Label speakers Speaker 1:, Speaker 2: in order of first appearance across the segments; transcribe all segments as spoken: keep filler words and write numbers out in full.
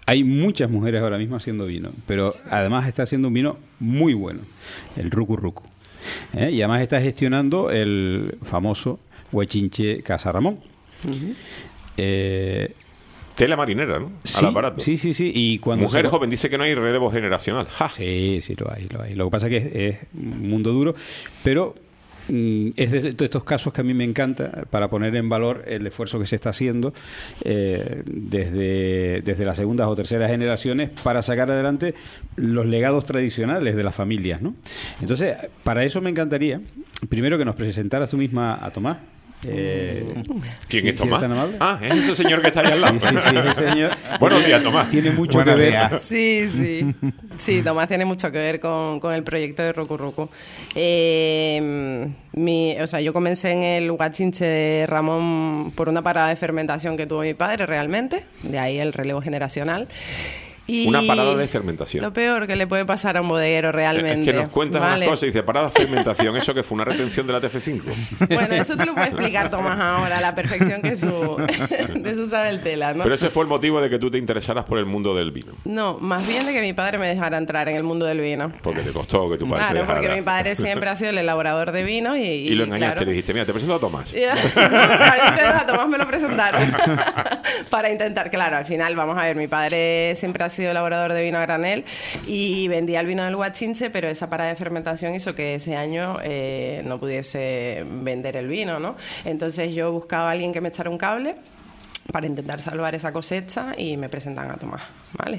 Speaker 1: hay muchas mujeres ahora mismo haciendo vino, pero sí. además está haciendo un vino muy bueno, el Rucu Rucu. ¿Eh? Y además está gestionando el famoso Huachinche Casa Ramón. Uh-huh. eh,
Speaker 2: Tela marinera, ¿no?
Speaker 1: Sí,
Speaker 2: al aparato.
Speaker 1: Sí, sí, sí. Y cuando
Speaker 2: Mujer
Speaker 1: se...
Speaker 2: joven dice que no hay relevo generacional. ¡Ja!
Speaker 1: Sí, sí, lo hay, lo hay. Lo que pasa es que es, es un mundo duro, pero mm, es de estos casos que a mí me encanta para poner en valor el esfuerzo que se está haciendo eh, desde, desde las segundas o terceras generaciones para sacar adelante los legados tradicionales de las familias, ¿no? Entonces, para eso me encantaría, primero que nos presentaras tú misma a Tomás. Eh,
Speaker 2: ¿Quién
Speaker 1: sí,
Speaker 2: es Tomás?
Speaker 1: ¿sí es
Speaker 2: ah, es ese señor que está ahí al lado.
Speaker 1: Sí, sí, sí, ese señor.
Speaker 2: Buenos días, Tomás.
Speaker 1: Tiene mucho
Speaker 3: Buenos
Speaker 1: que ver.
Speaker 3: días.
Speaker 4: Sí, sí. Sí, Tomás tiene mucho que ver con, con el proyecto de Rucu Rucu. Eh, mi, o sea, yo comencé en el Huachinche de Ramón por una parada de fermentación que tuvo mi padre realmente, de ahí el relevo generacional. Y
Speaker 2: una parada de fermentación.
Speaker 4: Lo peor que le puede pasar a un bodeguero realmente.
Speaker 2: Es que nos cuentas
Speaker 4: ¿vale?
Speaker 2: unas cosas y dice parada de fermentación, eso que fue una retención de la T F cinco.
Speaker 4: Bueno, eso te lo puede explicar Tomás ahora, la perfección que su, de su sabe el tela, ¿no?
Speaker 2: Pero ese fue el motivo de que tú te interesaras por el mundo del vino.
Speaker 4: No, más bien de que mi padre me dejara entrar en el mundo del vino.
Speaker 2: Porque te costó que tu padre
Speaker 4: Claro,
Speaker 2: te dejara.
Speaker 4: porque mi padre siempre ha sido el elaborador de vino y... Y,
Speaker 2: y lo engañaste,
Speaker 4: claro.
Speaker 2: le dijiste, mira, te presento a Tomás.
Speaker 4: No, a ustedes a Tomás me lo presentaron. Para intentar, claro, al final, vamos a ver, mi padre siempre ha sido elaborador de vino a granel y vendía el vino del Huachinche, pero esa parada de fermentación hizo que ese año eh, no pudiese vender el vino, ¿no? Entonces yo buscaba a alguien que me echara un cable para intentar salvar esa cosecha y me presentan a Tomás, ¿vale?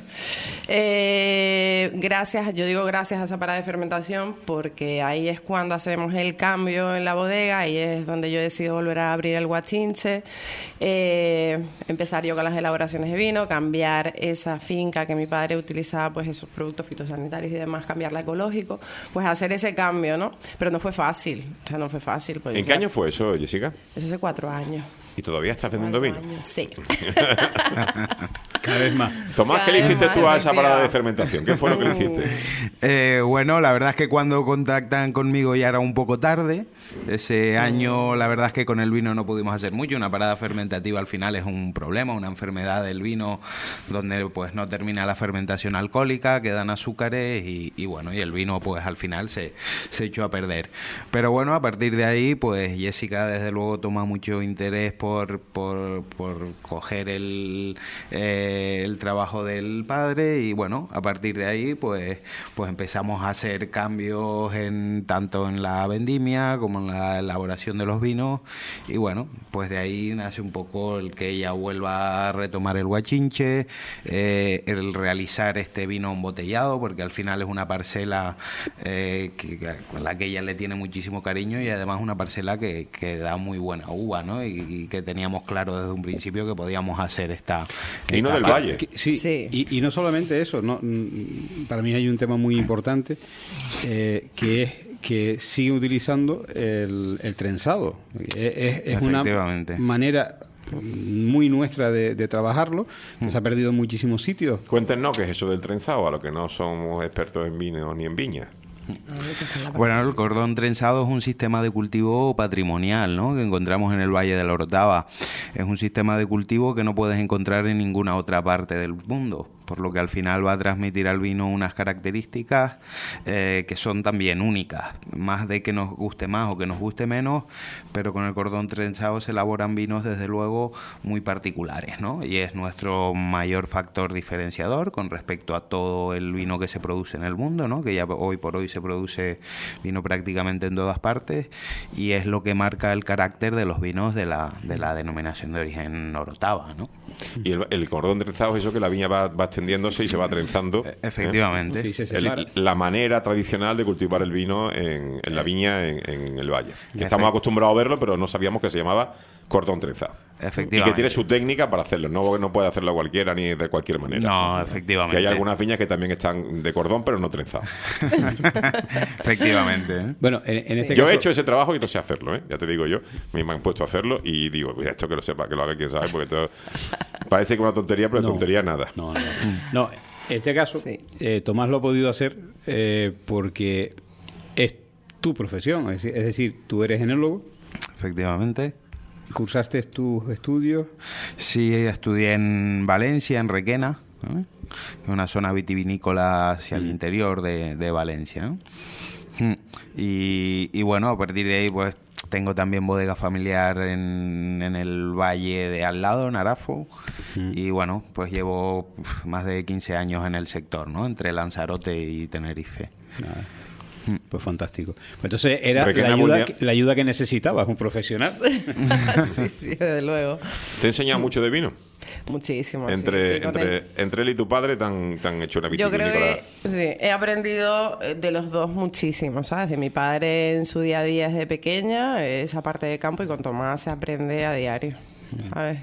Speaker 4: Eh, gracias, yo digo gracias a esa parada de fermentación porque ahí es cuando hacemos el cambio en la bodega, ahí es donde yo decido volver a abrir el Huachinche, eh, empezar yo con las elaboraciones de vino, cambiar esa finca que mi padre utilizaba, pues esos productos fitosanitarios y demás, cambiarla a ecológico, pues hacer ese cambio, ¿no? Pero no fue fácil, o sea, no fue fácil. Pues,
Speaker 2: ¿En qué
Speaker 4: ya,
Speaker 2: año fue eso, Jessica?
Speaker 4: Eso hace cuatro años.
Speaker 2: ¿Y todavía estás vendiendo vino?
Speaker 4: Años, sí.
Speaker 1: Cada vez más.
Speaker 2: Tomás, ¿qué le hiciste tú a esa parada de fermentación? ¿Qué fue lo que le hiciste?
Speaker 3: Eh, bueno, la verdad es que cuando contactan conmigo ya era un poco tarde. Ese año la verdad es que con el vino no pudimos hacer mucho. Una parada fermentativa al final es un problema, una enfermedad del vino donde pues no termina la fermentación alcohólica, quedan azúcares y, y bueno, y el vino pues al final se, se echó a perder. Pero bueno, a partir de ahí pues Jessica desde luego toma mucho interés por, por, por coger el, eh, el trabajo del padre y bueno, a partir de ahí pues, pues empezamos a hacer cambios en tanto en la vendimia como en la elaboración de los vinos y bueno, pues de ahí nace un poco el que ella vuelva a retomar el Huachinche, eh, el realizar este vino embotellado porque al final es una parcela eh, que, con la que ella le tiene muchísimo cariño y además una parcela que, que da muy buena uva, ¿no? Y, y que teníamos claro desde un principio que podíamos hacer esta...
Speaker 2: Vino
Speaker 3: esta
Speaker 2: del Valle.
Speaker 1: Que, sí, sí. Y, y no solamente eso, no, para mí hay un tema muy importante eh, que es que sigue utilizando el, el trenzado. Es, es una manera muy nuestra de, de trabajarlo, que se ha perdido en muchísimos sitios.
Speaker 2: Cuéntenos qué es eso del trenzado, a lo que no somos expertos en vino ni en viña.
Speaker 3: Bueno, el cordón trenzado es un sistema de cultivo patrimonial, ¿no? Que encontramos en el Valle de la Orotava. Es un sistema de cultivo que no puedes encontrar en ninguna otra parte del mundo, por lo que al final va a transmitir al vino unas características eh, que son también únicas, más de que nos guste más o que nos guste menos, pero con el cordón trenzado se elaboran vinos desde luego muy particulares, ¿no? Y es nuestro mayor factor diferenciador con respecto a todo el vino que se produce en el mundo, ¿no? Que ya hoy por hoy se produce vino prácticamente en todas partes y es lo que marca el carácter de los vinos de la, de la denominación de origen Orotava, ¿no?
Speaker 2: Y el, el cordón trenzado es eso que la viña va, va extendiéndose y se va trenzando.
Speaker 3: Efectivamente.
Speaker 2: ¿eh? Sí, el, la manera tradicional de cultivar el vino en, en la viña en, en el Valle. Que estamos acostumbrados a verlo, pero no sabíamos que se llamaba cordón trenzado.
Speaker 3: Efectivamente.
Speaker 2: Y que tiene su técnica para hacerlo. No, no puede hacerlo cualquiera ni de cualquier manera.
Speaker 3: No, efectivamente.
Speaker 2: Que hay algunas viñas que también están de cordón, pero no trenzado.
Speaker 3: Efectivamente. ¿eh?
Speaker 1: Bueno, en, en
Speaker 2: sí.
Speaker 1: este
Speaker 2: Yo
Speaker 1: caso...
Speaker 2: he hecho ese trabajo y no sé hacerlo, ¿eh? Ya te digo yo. Me han puesto a hacerlo y digo, pues esto que lo sepa, que lo haga quien sabe, porque esto parece que una tontería, pero no, tontería nada.
Speaker 1: No, no. No, en este caso, sí. eh, Tomás lo ha podido hacer eh, porque es tu profesión. Es, es decir, tú eres enólogo.
Speaker 3: Efectivamente.
Speaker 1: ¿Cursaste tus estudios?
Speaker 3: Sí, estudié en Valencia, en Requena. ¿eh? una zona vitivinícola hacia
Speaker 1: mm.
Speaker 3: el interior de, de Valencia, ¿no? Y, y bueno, a partir de ahí pues tengo también bodega familiar en, en el valle de al lado, en Arafo, mm. y bueno, pues llevo más de quince años en el sector, ¿no? Entre Lanzarote y Tenerife.
Speaker 1: Nada. Pues fantástico. Pues entonces era la ayuda, que, la ayuda que necesitabas, un profesional.
Speaker 4: Sí, sí, desde luego.
Speaker 2: ¿Te he enseñado mucho de vino?
Speaker 4: Muchísimo.
Speaker 2: Entre,
Speaker 4: sí, sí,
Speaker 2: entre,
Speaker 4: él.
Speaker 2: entre él y tu padre te han, te han hecho una
Speaker 4: Yo
Speaker 2: vitivinícola.
Speaker 4: creo que sí, he aprendido de los dos muchísimo, ¿sabes? De mi padre en su día a día desde pequeña, esa parte de campo, y cuanto más se aprende a diario. ¿Sabes?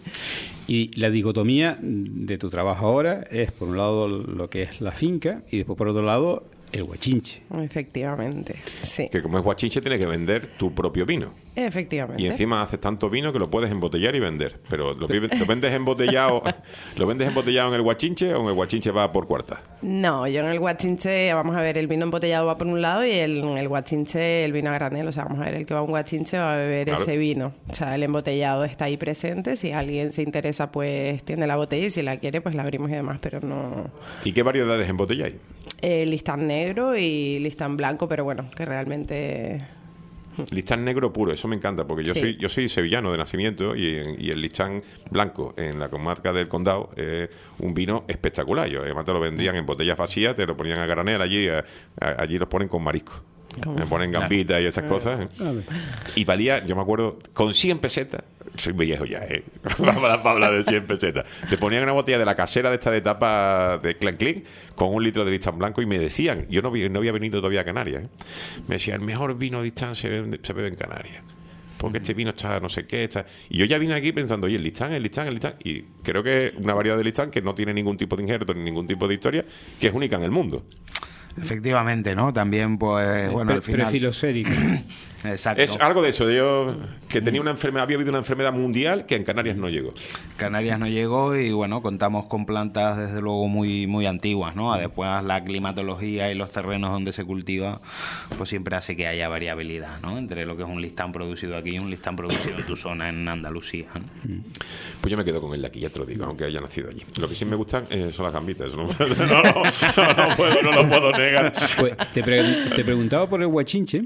Speaker 1: Y la dicotomía de tu trabajo ahora es, por un lado, lo que es la finca y después, por otro lado, el guachinche.
Speaker 4: Efectivamente, sí.
Speaker 2: Que como es guachinche, tienes que vender tu propio vino.
Speaker 4: Efectivamente.
Speaker 2: Y encima haces tanto vino que lo puedes embotellar y vender. Pero lo, lo vendes embotellado, ¿lo vendes embotellado en el guachinche o en el guachinche va por cuarta?
Speaker 4: No, yo en el guachinche, vamos a ver, el vino embotellado va por un lado y el, en el guachinche el vino a granel. O sea, vamos a ver, el que va a un guachinche va a beber claro. ese vino. O sea, el embotellado está ahí presente. Si alguien se interesa, pues tiene la botella, y si la quiere, pues la abrimos y demás, pero no...
Speaker 2: ¿Y qué variedades embotelláis?
Speaker 4: Eh, listán negro y listán blanco, pero bueno, que realmente...
Speaker 2: Listán negro puro, eso me encanta, porque yo sí. soy yo soy sevillano de nacimiento y, y el listán blanco en la comarca del Condado es un vino espectacular. Yo, además te lo vendían en botellas vacías, te lo ponían a granel allí, a, a, allí los ponen con marisco. Me ponen gambitas y esas cosas. ¿eh? Y valía, yo me acuerdo, con cien pesetas. Soy viejo ya, ¿eh? Para hablar de cien pesetas. Te ponían una botella de la casera de esta de tapa de Clan Clan con un litro de listán blanco y me decían, yo no, no había venido todavía a Canarias, ¿eh? Me decían, el mejor vino de listán se bebe, se bebe en Canarias. Porque este vino está no sé qué, está... Y yo ya vine aquí pensando, oye, el listán, el listán, el listán. Y creo que es una variedad de listán que no tiene ningún tipo de injerto ni ningún tipo de historia, que es única en el mundo.
Speaker 3: Efectivamente, ¿no? También, pues, bueno,
Speaker 1: Pre-
Speaker 3: al final...
Speaker 1: Prefilosérico.
Speaker 3: Exacto.
Speaker 2: Es algo de eso, de yo que tenía una enfermedad, había habido una enfermedad mundial que en Canarias no llegó.
Speaker 3: Canarias no llegó y bueno, contamos con plantas desde luego muy muy antiguas, ¿no? Después la climatología y los terrenos donde se cultiva, pues siempre hace que haya variabilidad, ¿no? Entre lo que es un listán producido aquí y un listán producido en tu zona, en Andalucía, ¿no?
Speaker 2: Pues yo me quedo con el de aquí, ya te lo digo, aunque haya nacido allí. Lo que sí me gustan eh, son las gambitas. No, no, no, no, no, puedo, no lo puedo negar.
Speaker 1: Pues te, pre- te preguntaba por el guachinche.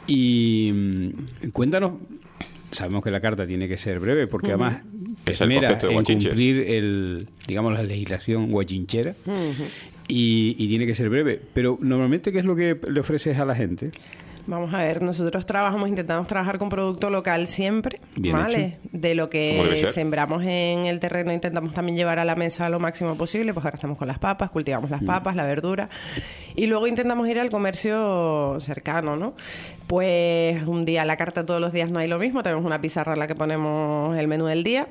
Speaker 1: Y mmm, cuéntanos, sabemos que la carta tiene que ser breve porque uh-huh. además te esmeras en cumplir el, digamos, la legislación guachinchera uh-huh. y, y tiene que ser breve, pero normalmente ¿qué es lo que le ofreces a la gente?
Speaker 4: Vamos a ver, nosotros trabajamos, intentamos trabajar con producto local siempre, Bien ¿vale? Hecho. De lo que sembramos en el terreno intentamos también llevar a la mesa lo máximo posible, pues ahora estamos con las papas, cultivamos las papas, mm. la verdura, y luego intentamos ir al comercio cercano, ¿no? Pues un día la carta, todos los días no hay lo mismo, tenemos una pizarra en la que ponemos el menú del día.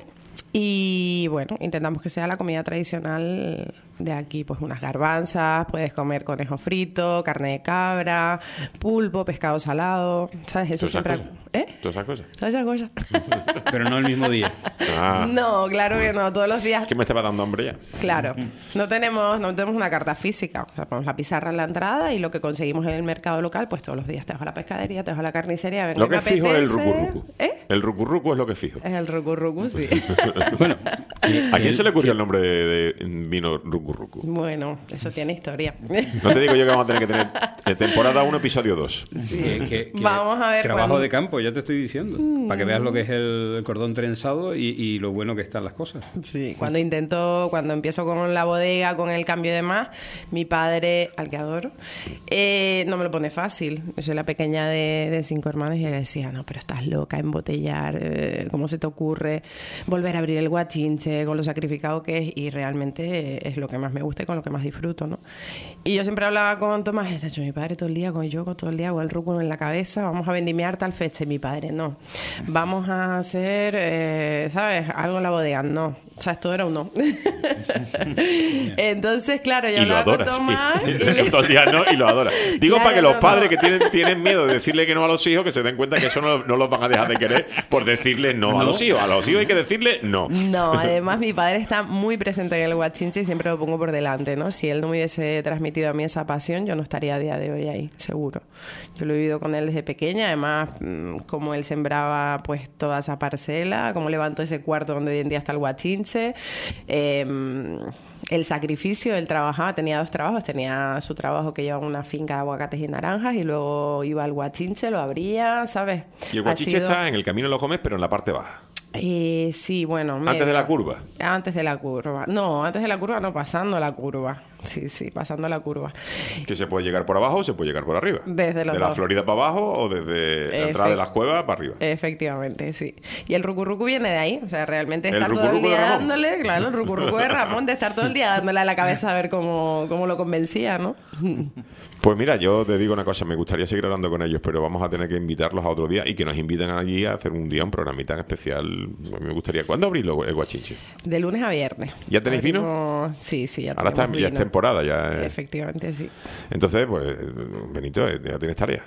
Speaker 4: Y bueno, intentamos que sea la comida tradicional de aquí, pues unas garbanzas, puedes comer conejo frito, carne de cabra, pulpo, pescado salado, ¿sabes? Eso siempre... ¿Eh?
Speaker 2: ¿Todas esas cosas?
Speaker 4: Todas esas cosas.
Speaker 1: Pero no el mismo día.
Speaker 2: Ah.
Speaker 4: No, claro que no, todos los días...
Speaker 2: ¿Qué me estaba dando hambre ya?
Speaker 4: Claro, no tenemos, no tenemos una carta física, o sea, ponemos la pizarra en la entrada y lo que conseguimos en el mercado local, pues todos los días te vas a la pescadería, te vas a la carnicería, venga,
Speaker 2: lo que
Speaker 4: me
Speaker 2: es fijo
Speaker 4: apetece.
Speaker 2: Es el rucurrucu.
Speaker 4: ¿Eh?
Speaker 2: El rucurrucu es lo que es fijo.
Speaker 4: Es el rucurrucu, sí.
Speaker 1: Bueno,
Speaker 2: ¿a quién se le ocurrió el nombre de, de vino rucurrucu?
Speaker 4: Bueno, eso tiene historia.
Speaker 2: No te digo yo que vamos a tener que tener eh, temporada uno, episodio dos.
Speaker 1: Sí, que, que,
Speaker 4: vamos a ver.
Speaker 1: Trabajo
Speaker 4: cuando...
Speaker 1: de campo, ya te estoy diciendo. Mm. Para que veas lo que es el cordón trenzado y, y lo bueno que están las cosas.
Speaker 4: Sí, cuando intento, cuando empiezo con la bodega, con el cambio y demás, mi padre, al que adoro, eh, no me lo pone fácil. Yo soy la pequeña de, de cinco hermanos y él decía, no, pero estás loca, embotellar, eh, ¿cómo se te ocurre volver a abrir el guachinche con lo sacrificado que es? Y realmente es lo que más me gusta y con lo que más disfruto, ¿no? Y yo siempre hablaba con Tomás, he hecho mi padre todo el día con yo, todo el día con el rúcula en la cabeza, vamos a vendimiar tal fecha, y mi padre, no. Vamos a hacer, eh, ¿sabes? Algo en la bodega, no. O sea, esto era un no. Entonces, claro, yo
Speaker 2: y lo
Speaker 4: hablaba
Speaker 2: adoras,
Speaker 4: con Tomás.
Speaker 2: Y, y todo el día no, y lo adora. Digo, claro, para que los
Speaker 4: no,
Speaker 2: padres
Speaker 4: no.
Speaker 2: que tienen, tienen miedo de decirle que no a los hijos, que se den cuenta que eso no, no los van a dejar de querer por decirle no, no a los hijos. A los hijos hay que decirle no.
Speaker 4: No, además mi padre está muy presente en el guachinche y siempre lo pongo por delante, ¿no? Si él no me hubiese transmitido a mí esa pasión, yo no estaría a día de hoy ahí, seguro. Yo lo he vivido con él desde pequeña, además, como él sembraba pues toda esa parcela, cómo levantó ese cuarto donde hoy en día está el guachinche. Eh, el sacrificio, él trabajaba, tenía dos trabajos, tenía su trabajo que llevaba una finca de aguacates y naranjas y luego iba al Guachinche, lo abría, ¿sabes?
Speaker 2: Y el Guachinche sido... está en el Camino de los Gómez, pero en la parte baja.
Speaker 4: Eh, sí, bueno.
Speaker 2: Medio. ¿Antes de la curva?
Speaker 4: Antes de la curva. No, antes de la curva no, pasando la curva. Sí, sí, pasando la curva.
Speaker 2: ¿Que se puede llegar por abajo o se puede llegar por arriba?
Speaker 4: Desde los
Speaker 2: ¿De
Speaker 4: dos.
Speaker 2: la Florida para abajo o desde la entrada de las cuevas para arriba?
Speaker 4: Efectivamente, sí. Y el rucurrucu viene de ahí. O sea, realmente estar todo el día dándole... Claro, el rucurrucu de Ramón, de estar todo el día dándole a la cabeza a ver cómo, cómo lo convencía, ¿no?
Speaker 2: Pues mira, yo te digo una cosa, me gustaría seguir hablando con ellos, pero vamos a tener que invitarlos a otro día y que nos inviten allí a hacer un día un programita en especial. Me gustaría. ¿Cuándo abrís el Guachinche?
Speaker 4: De lunes a viernes.
Speaker 2: ¿Ya tenéis
Speaker 4: Abrimos...
Speaker 2: vino?
Speaker 4: Sí, sí, ya
Speaker 2: Ahora está,
Speaker 4: vino.
Speaker 2: Ya es temporada. Ya es...
Speaker 4: Efectivamente, sí.
Speaker 2: Entonces, pues, Benito, ya tienes tarea.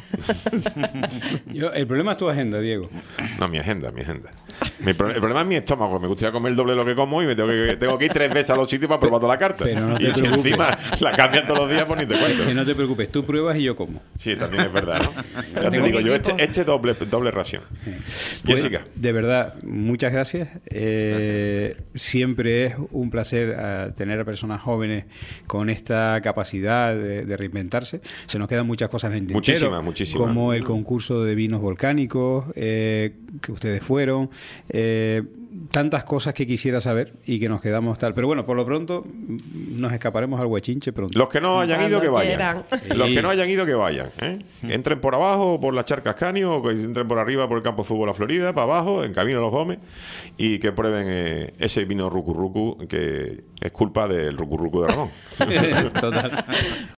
Speaker 1: Yo, el problema es tu agenda, Diego.
Speaker 2: No, mi agenda, mi agenda. Mi pro el problema es mi estómago. Me gustaría comer el doble de lo que como y me tengo que, tengo que ir tres veces a los sitios para probar toda la carta.
Speaker 1: Pero no te
Speaker 2: y si encima la cambian todos los días, pues ni te cuento.
Speaker 1: Que no te preocupes, tú pruebas y yo como.
Speaker 2: Sí, también es verdad, ¿no? Ya te digo, yo este, este doble, doble ración.
Speaker 1: Pues,
Speaker 2: Jessica.
Speaker 1: De verdad, muchas gracias. Eh, gracias. Siempre es un placer uh, tener a personas jóvenes con esta capacidad de, de reinventarse. Se nos quedan muchas cosas en el tintero.
Speaker 2: Muchísimas, muchísimas.
Speaker 1: Como el concurso de vinos volcánicos eh, que ustedes fueron, eh, tantas cosas que quisiera saber y que nos quedamos tal. Pero bueno, por lo pronto nos escaparemos al Guachinche pronto.
Speaker 2: Los que no hayan
Speaker 4: Cuando
Speaker 2: ido, que vayan.
Speaker 4: quieran.
Speaker 2: Los que no hayan ido, que vayan. ¿eh? Entren por abajo, por las Charcas Canio, o que entren por arriba, por el campo de fútbol La Florida, para abajo, en Camino a los Gómez, y que prueben eh, ese vino rucurrucu, que es culpa del rucurrucu de Ramón.
Speaker 1: Total.